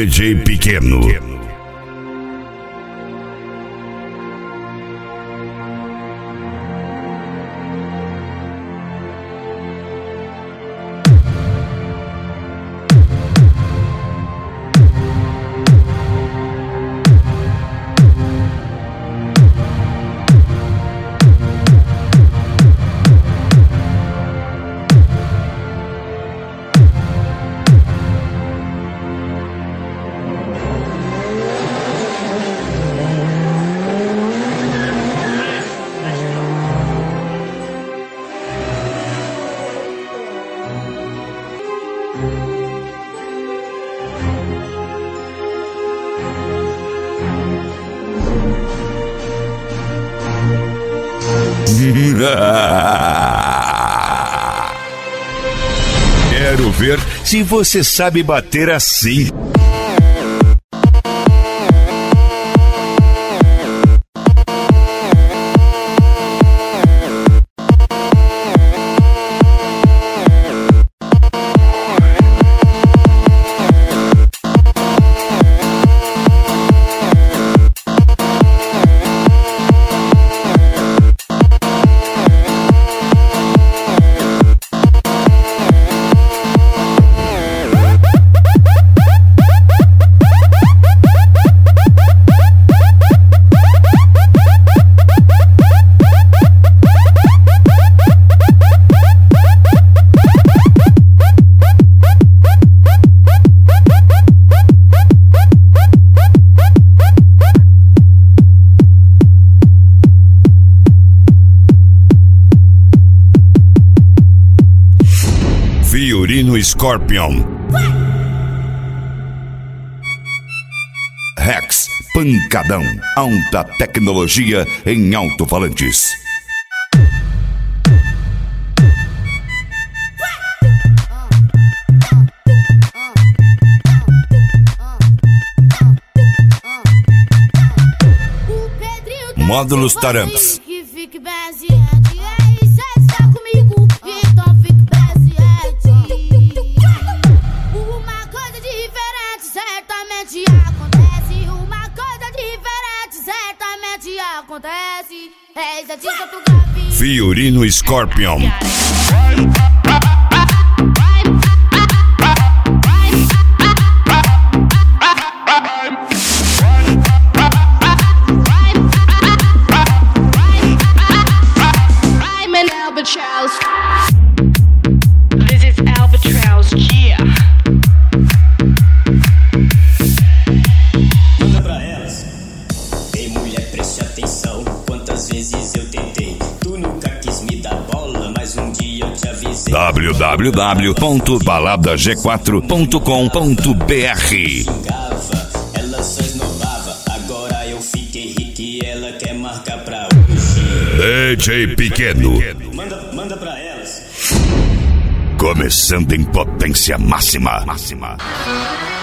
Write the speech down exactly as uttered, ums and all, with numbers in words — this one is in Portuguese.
D J Pequeno. Quero ver se você sabe bater assim. Fiorino Scorpion. Rex Pancadão. Alta tecnologia em alto-falantes. Módulos Taramps. Acontece, Fiorino Scorpion. I'm an albatross. This is albatross, yeah. Manda pra elas. Ei, mulher, preste atenção. Quantas vezes eu tentei, tu nunca quis me dar bola, mas um dia eu te avisei. w w w ponto balada g quatro ponto com ponto b r. Xingava, ela só esnobava. Agora eu fiquei rico e ela quer marcar pra hoje. D J Pequeno. Manda, manda pra elas. Começando em potência máxima. máxima.